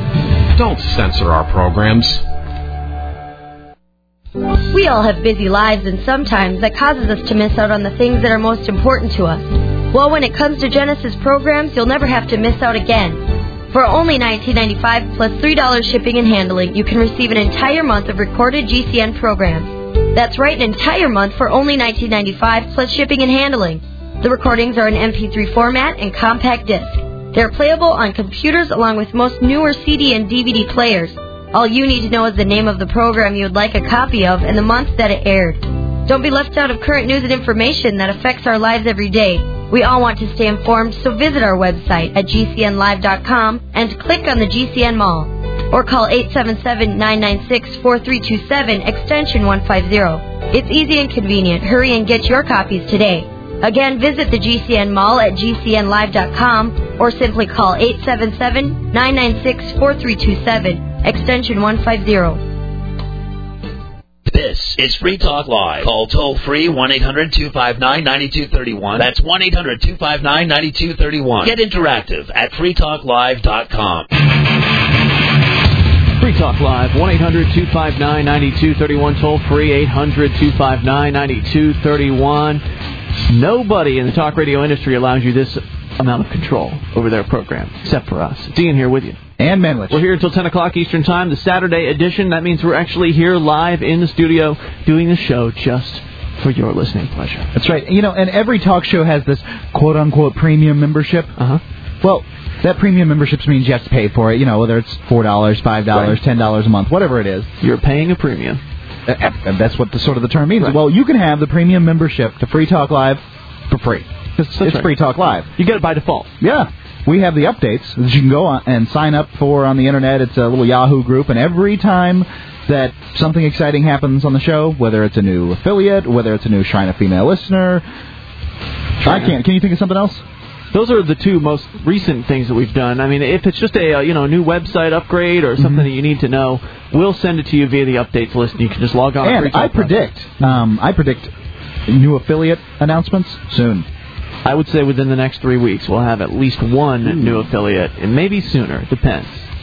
Don't censor our programs. We all have busy lives, and sometimes that causes us to miss out on the things that are most important to us. Well, when it comes to Genesis programs, you'll never have to miss out again. For only nineteen ninety-five dollars plus three dollars shipping and handling, you can receive an entire month of recorded G C N programs. That's right, an entire month for only nineteen ninety-five dollars plus shipping and handling. The recordings are in M P three format and compact disc. They're playable on computers along with most newer C D and D V D players. All you need to know is the name of the program you would like a copy of and the month that it aired. Don't be left out of current news and information that affects our lives every day. We all want to stay informed, so visit our website at G C N live dot com and click on the G C N Mall. Or call eight seven seven, nine nine six, four three two seven, extension one fifty. It's easy and convenient. Hurry and get your copies today. Again, visit the G C N Mall at G C N live dot com or simply call eight seven seven, nine nine six, four three two seven, extension one fifty. This is Free Talk Live. Call toll-free one eight hundred, two five nine, nine two three one. That's one eight hundred, two five nine, nine two three one. Get interactive at free talk live dot com. Free Talk Live, one eight hundred, two five nine, nine two three one. Toll-free, eight hundred, two five nine, nine two three one. Nobody in the talk radio industry allows you this amount of control over their program, except for us. It's Ian here with you. And Manwich. We're here until ten o'clock Eastern Time, the Saturday edition. That means we're actually here live in the studio doing the show just for your listening pleasure. That's right. You know, and every talk show has this quote-unquote premium membership. Uh-huh. Well, that premium membership means you have to pay for it, you know, whether it's four dollars, five dollars, right. ten dollars a month, whatever it is. You're paying a premium. And that's what the sort of the term means. Right. Well, you can have the premium membership to Free Talk Live for free. It's, it's right. Free Talk Live. You get it by default. Yeah. We have the updates that you can go on and sign up for on the Internet. It's a little Yahoo group, and every time that something exciting happens on the show, whether it's a new affiliate, whether it's a new Shrine of Female Listener, I can't. Can you think of something else? Those are the two most recent things that we've done. I mean, if it's just a uh, you know new website upgrade or something mm-hmm. that you need to know, we'll send it to you via the updates list, and you can just log on. And I predict, um, I predict new affiliate announcements soon. I would say within the next three weeks we'll have at least one Ooh. new affiliate, and maybe sooner. It depends.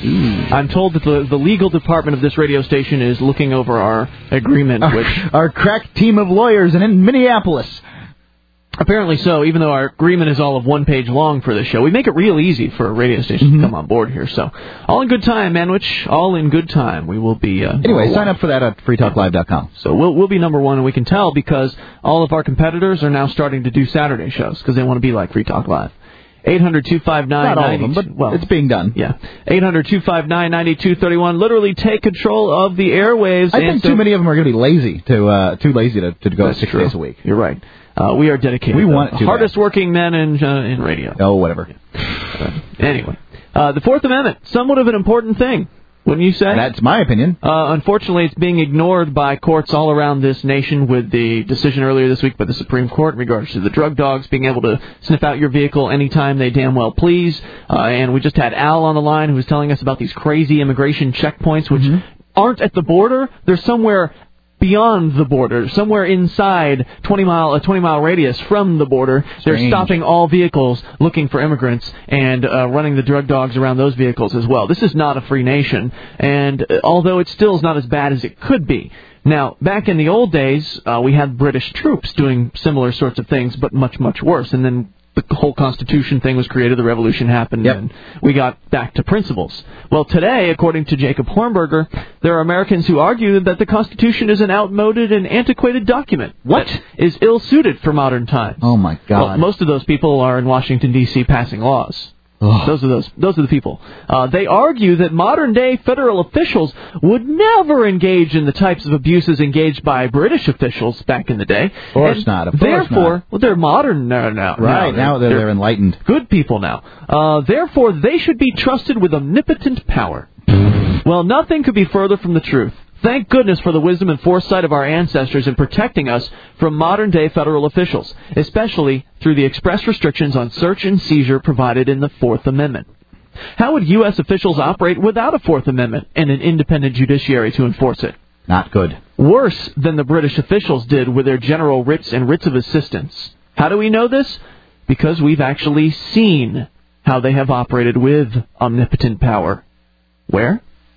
Mm. I'm told that the, the legal department of this radio station is looking over our agreement. Our, which our crack team of lawyers in Minneapolis. Apparently so, even though our agreement is all of one page long for this show. We make it real easy for a radio station mm-hmm. to come on board here. So, all in good time, Manwich. All in good time. We will be... Uh, anyway, sign up for that at free talk live dot com. So, we'll we'll be number one, and we can tell because all of our competitors are now starting to do Saturday shows because they want to be like Free Talk Live. eight hundred two five nine Not all of them, but well, it's being done. Yeah. eight hundred two five nine nine two three one. Literally take control of the airwaves. I think so, too many of them are going to be lazy, to uh, too lazy to, to go six true. days a week. You're right. Uh, we are dedicated. We want the to hardest working men in uh, in radio. Oh, whatever. Yeah. Anyway, uh, the Fourth Amendment, somewhat of an important thing, wouldn't you say? That's my opinion. Uh, unfortunately, it's being ignored by courts all around this nation with the decision earlier this week by the Supreme Court in regards to the drug dogs being able to sniff out your vehicle anytime they damn well please. Uh, and we just had Al on the line who was telling us about these crazy immigration checkpoints, which mm-hmm. aren't at the border. They're somewhere beyond the border, somewhere inside twenty mile a twenty mile radius from the border. Strange. They're stopping all vehicles looking for immigrants and uh, running the drug dogs around those vehicles as well. This is not a free nation, and uh, although it still is not as bad as it could be. Now, back in the old days, uh, we had British troops doing similar sorts of things, but much, much worse. And then the whole Constitution thing was created, the revolution happened, yep. and we got back to principles. Well, today, according to Jacob Hornberger, there are Americans who argue that the Constitution is an outmoded and antiquated document. What? That is ill-suited for modern times. Oh, my God. Well, most of those people are in Washington, D C passing laws. Ugh. Those are those. Those are the people. Uh, they argue that modern-day federal officials would never engage in the types of abuses engaged by British officials back in the day. Of course and not. Of therefore, course not. well, they're modern now. now right now, they're, they're, they're enlightened, good people now. Uh, therefore, they should be trusted with omnipotent power. Well, nothing could be further from the truth. Thank goodness for the wisdom and foresight of our ancestors in protecting us from modern-day federal officials, especially through the express restrictions on search and seizure provided in the Fourth Amendment. How would U S officials operate without a Fourth Amendment and an independent judiciary to enforce it? Not good. Worse than the British officials did with their general writs and writs of assistance. How do we know this? Because we've actually seen how they have operated with omnipotent power. Where?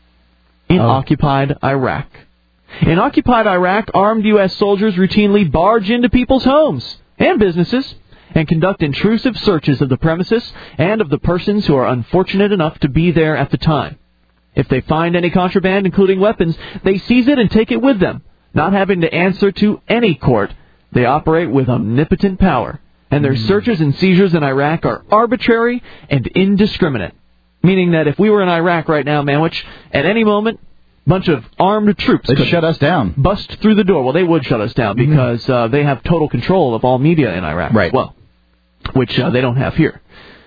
In oh. occupied Iraq. In occupied Iraq, armed U S soldiers routinely barge into people's homes and businesses and conduct intrusive searches of the premises and of the persons who are unfortunate enough to be there at the time. If they find any contraband, including weapons, they seize it and take it with them, not having to answer to any court. They operate with omnipotent power, and their mm. searches and seizures in Iraq are arbitrary and indiscriminate. Meaning that if we were in Iraq right now, Manwich, at any moment, a bunch of armed troops They'd could shut us down. Bust through the door. Well, they would shut us down because uh, they have total control of all media in Iraq right. as well, which uh, they don't have here.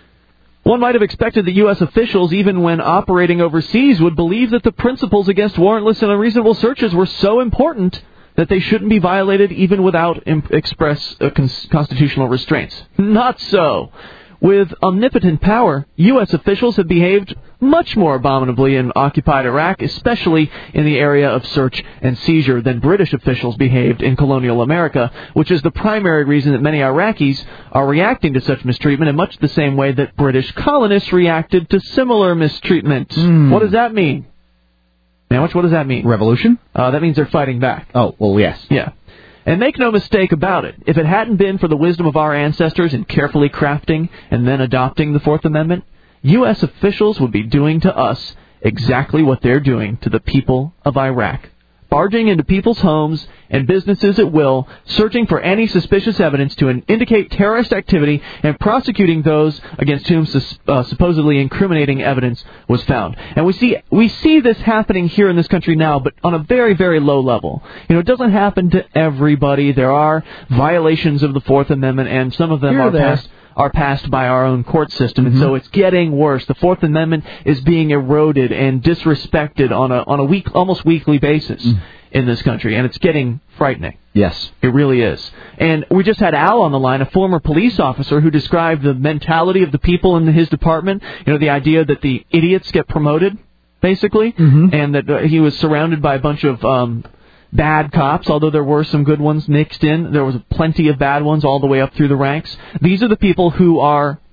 One might have expected that U S officials, even when operating overseas, would believe that the principles against warrantless and unreasonable searches were so important that they shouldn't be violated even without imp- express uh, cons- constitutional restraints. Not so. With omnipotent power, U S officials have behaved much more abominably in occupied Iraq, especially in the area of search and seizure, than British officials behaved in colonial America, which is the primary reason that many Iraqis are reacting to such mistreatment in much the same way that British colonists reacted to similar mistreatment. Mm. What does that mean? Now, what does that mean? Revolution? Uh, that means they're fighting back. Oh, well, yes. Yeah. And make no mistake about it, if it hadn't been for the wisdom of our ancestors in carefully crafting and then adopting the Fourth Amendment, U S officials would be doing to us exactly what they're doing to the people of Iraq. Barging into people's homes and businesses at will, searching for any suspicious evidence to indicate terrorist activity, and prosecuting those against whom sus- uh, supposedly incriminating evidence was found. And we see we see this happening here in this country now, but on a very, very low level. You know, it doesn't happen to everybody. There are violations of the Fourth Amendment, and some of them Here are there. passed are passed by our own court system, Mm-hmm. and so it's getting worse. The Fourth Amendment is being eroded and disrespected on a on a week, almost weekly basis mm. in this country, and it's getting frightening. Yes. It really is. And we just had Al on the line, a former police officer, who described the mentality of the people in his department, you know, the idea that the idiots get promoted, basically, mm-hmm. and that uh, he was surrounded by a bunch of um bad cops, although there were some good ones mixed in. There was plenty of bad ones all the way up through the ranks. These are the people who are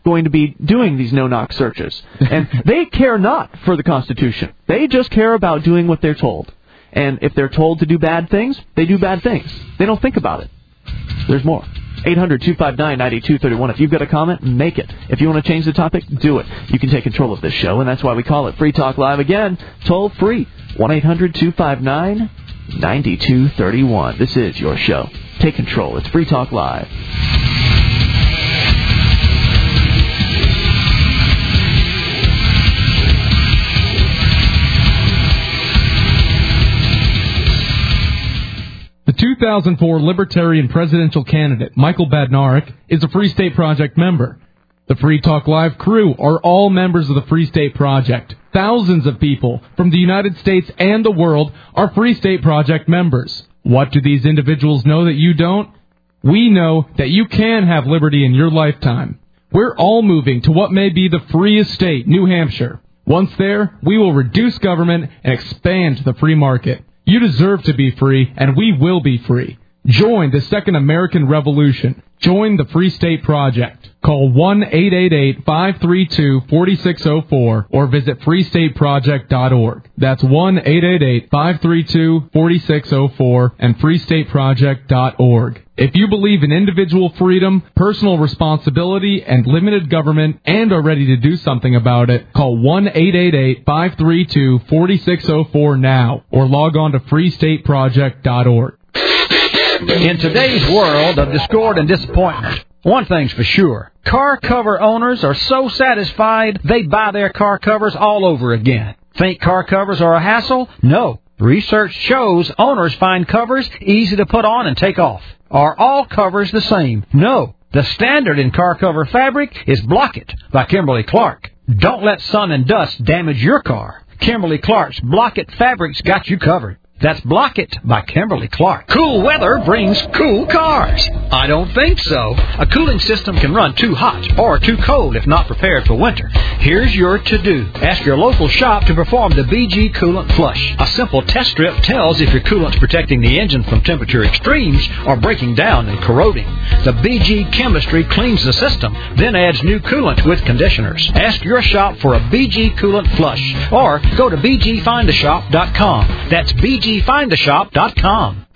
going to be doing these no-knock searches. And they care not for the Constitution. They just care about doing what they're told. And if they're told to do bad things, they do bad things. They don't think about it. There's more. eight hundred two five nine nine two three one. If you've got a comment, make it. If you want to change the topic, do it. You can take control of this show, and that's why we call it Free Talk Live. Again, toll free, one eight hundred two five nine nine two three one. This is your show. Take control. It's Free Talk Live. The two thousand four Libertarian presidential candidate, Michael Badnarik, is a Free State Project member. The Free Talk Live crew are all members of the Free State Project. Thousands of people from the United States and the world are Free State Project members. What do these individuals know that you don't? We know that you can have liberty in your lifetime. We're all moving to what may be the freest state, New Hampshire. Once there, we will reduce government and expand the free market. You deserve to be free, and we will be free. Join the Second American Revolution. Join the Free State Project. Call one eight eight eight, five three two, four six zero four or visit free state project dot org. That's one eight eight eight, five three two, four six zero four and free state project dot org. If you believe in individual freedom, personal responsibility, and limited government, and are ready to do something about it, call one eight eight eight, five three two, four six zero four now or log on to free state project dot org. In today's world of discord and disappointment, one thing's for sure. Car cover owners are so satisfied they buy their car covers all over again. Think car covers are a hassle? No. Research shows owners find covers easy to put on and take off. Are all covers the same? No. The standard in car cover fabric is Block-It by Kimberly Clark. Don't let sun and dust damage your car. Kimberly Clark's Block-It fabric's got you covered. That's Block-It by Kimberly Clark. Cool weather brings cool cars. I don't think so. A cooling system can run too hot or too cold if not prepared for winter. Here's your to-do. Ask your local shop to perform the B G Coolant Flush. A simple test strip tells if your coolant's protecting the engine from temperature extremes or breaking down and corroding. The B G chemistry cleans the system, then adds new coolant with conditioners. Ask your shop for a B G Coolant Flush or go to b g find a shop dot com. That's b g find a shop dot com.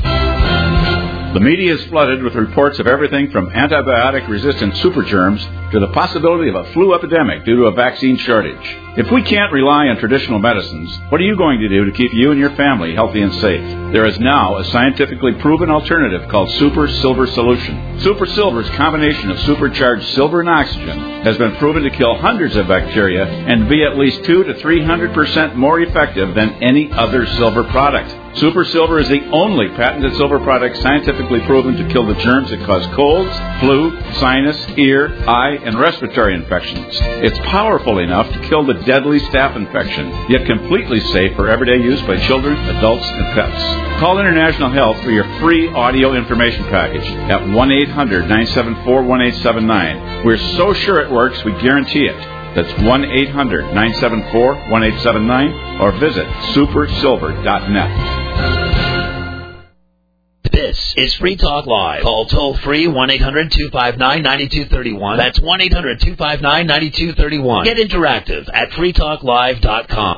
The media is flooded with reports of everything from antibiotic-resistant supergerms to the possibility of a flu epidemic due to a vaccine shortage. If we can't rely on traditional medicines, what are you going to do to keep you and your family healthy and safe? There is now a scientifically proven alternative called Super Silver Solution. Super Silver's combination of supercharged silver and oxygen has been proven to kill hundreds of bacteria and be at least two to three hundred percent more effective than any other silver product. Super Silver is the only patented silver product scientifically proven to kill the germs that cause colds, flu, sinus, ear, eye, and respiratory infections. It's powerful enough to kill the deadly staph infection, yet completely safe for everyday use by children, adults, and pets. Call International Health for your free audio information package at one eight hundred nine seven four one eight seven nine. We're so sure it works, we guarantee it. That's one eight hundred nine seven four one eight seven nine or visit super silver dot net. This is Free Talk Live. Call toll free one eight hundred two five nine nine two three one. That's one eight hundred two five nine nine two three one. Get interactive at free talk live dot com.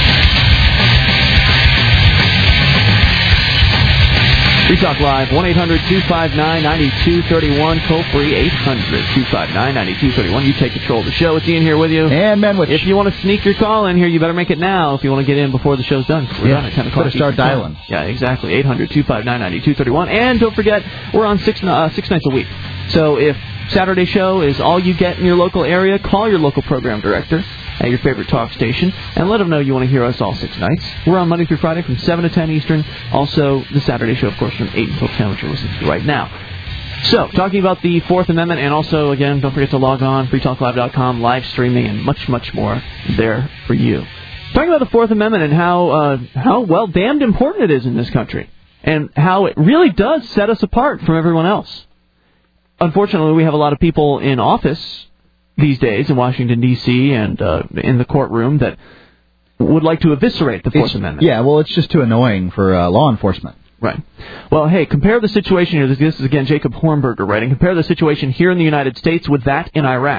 Free Talk Live, one eight hundred two five nine nine two three one, toll free eight hundred two five nine nine two three one. You take control of the show. It's Ian here with you. And Benwich. If you want to sneak your call in here, you better make it now if you want to get in before the show's done. We're yeah, done at ten o'clock. Better start dialing. Yeah, exactly. eight hundred two five nine nine two three one. And don't forget, we're on six, uh, six nights a week. So if Saturday show is all you get in your local area, call your local program director at your favorite talk station and let them know you want to hear us all six nights. We're on Monday through Friday from seven to ten Eastern. Also, the Saturday show, of course, from eight until ten, which you're listening to right now. So, talking about the Fourth Amendment, and also, again, don't forget to log on, free talk live dot com, live streaming, and much, much more there for you. Talking about the Fourth Amendment and how, uh, how well, damned important it is in this country, and how it really does set us apart from everyone else. Unfortunately, we have a lot of people in office these days in Washington, D C, and uh, in the courtroom that would like to eviscerate the Fourth it's, Amendment. Yeah, well, it's just too annoying for uh, law enforcement. Right. Well, hey, compare the situation here. This is, again, Jacob Hornberger writing. Compare the situation here in the United States with that in Iraq.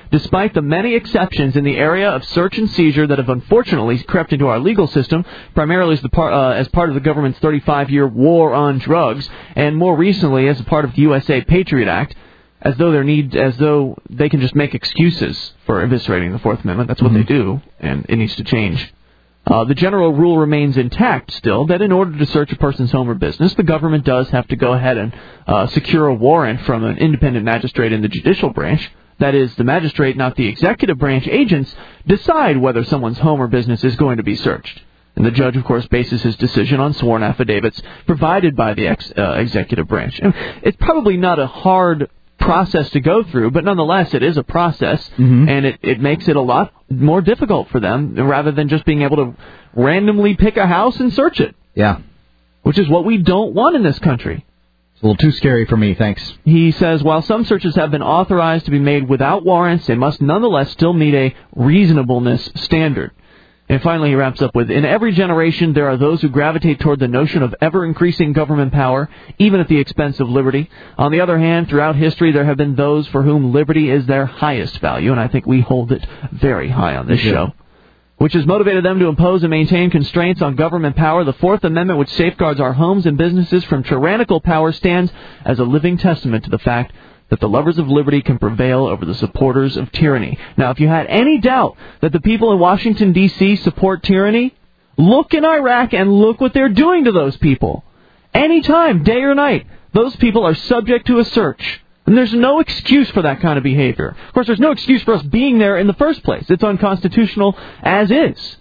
Despite the many exceptions in the area of search and seizure that have unfortunately crept into our legal system, primarily as, the par- uh, as part of the government's thirty-five-year war on drugs, and more recently as a part of the U S A Patriot Act, as though there need, as though they can just make excuses for eviscerating the Fourth Amendment. That's what mm-hmm. they do, and it needs to change. Uh, the general rule remains intact still that in order to search a person's home or business, the government does have to go ahead and uh, secure a warrant from an independent magistrate in the judicial branch. That is, the magistrate, not the executive branch agents, decide whether someone's home or business is going to be searched. And the judge, of course, bases his decision on sworn affidavits provided by the ex- uh, executive branch. And it's probably not a hard process to go through, but nonetheless, it is a process, mm-hmm. and it, it makes it a lot more difficult for them rather than just being able to randomly pick a house and search it. Yeah. Which is what we don't want in this country. It's a little too scary for me, thanks. He says, while some searches have been authorized to be made without warrants, they must nonetheless still meet a reasonableness standard. And finally, he wraps up with, in every generation, there are those who gravitate toward the notion of ever-increasing government power, even at the expense of liberty. On the other hand, throughout history, there have been those for whom liberty is their highest value, and I think we hold it very high on this yeah. show, which has motivated them to impose and maintain constraints on government power. The Fourth Amendment, which safeguards our homes and businesses from tyrannical power, stands as a living testament to the fact that the lovers of liberty can prevail over the supporters of tyranny. Now, if you had any doubt that the people in Washington, D C support tyranny, look in Iraq and look what they're doing to those people. Anytime, day or night, those people are subject to a search. And there's no excuse for that kind of behavior. Of course, there's no excuse for us being there in the first place. It's unconstitutional as is.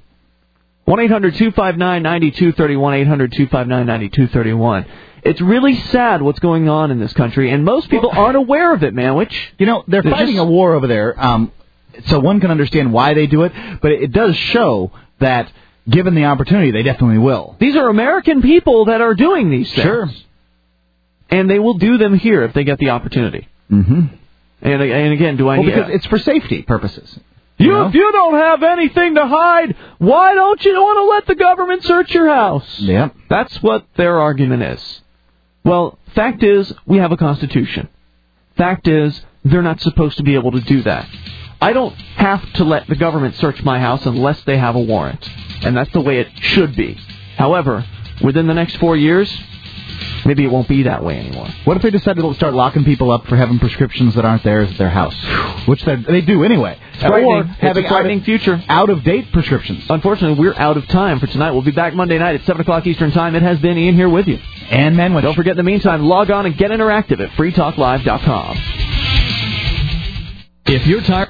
one eight hundred two five nine nine two three one, one eight hundred two five nine nine two three one. It's really sad what's going on in this country, and most people aren't aware of it, man, which... You know, they're, they're fighting just... a war over there, um, so one can understand why they do it, but it does show that, given the opportunity, they definitely will. These are American people that are doing these things. Sure. And they will do them here if they get the opportunity. Mm-hmm. And, and again, do I well, need... because it's for safety purposes. You, you know? If you don't have anything to hide, why don't you want to let the government search your house? Yep. That's what their argument is. Well, fact is, we have a Constitution. Fact is, they're not supposed to be able to do that. I don't have to let the government search my house unless they have a warrant. And that's the way it should be. However, within the next four years, maybe it won't be that way anymore. What if they decide to start locking people up for having prescriptions that aren't theirs at their house? Which they, they do anyway. Or having a frightening future. Out-of-date prescriptions. Unfortunately, we're out of time for tonight. We'll be back Monday night at seven o'clock Eastern Time. It has been Ian here with you. And Manwich. Don't forget, in the meantime, log on and get interactive at free talk live dot com. If you're tired...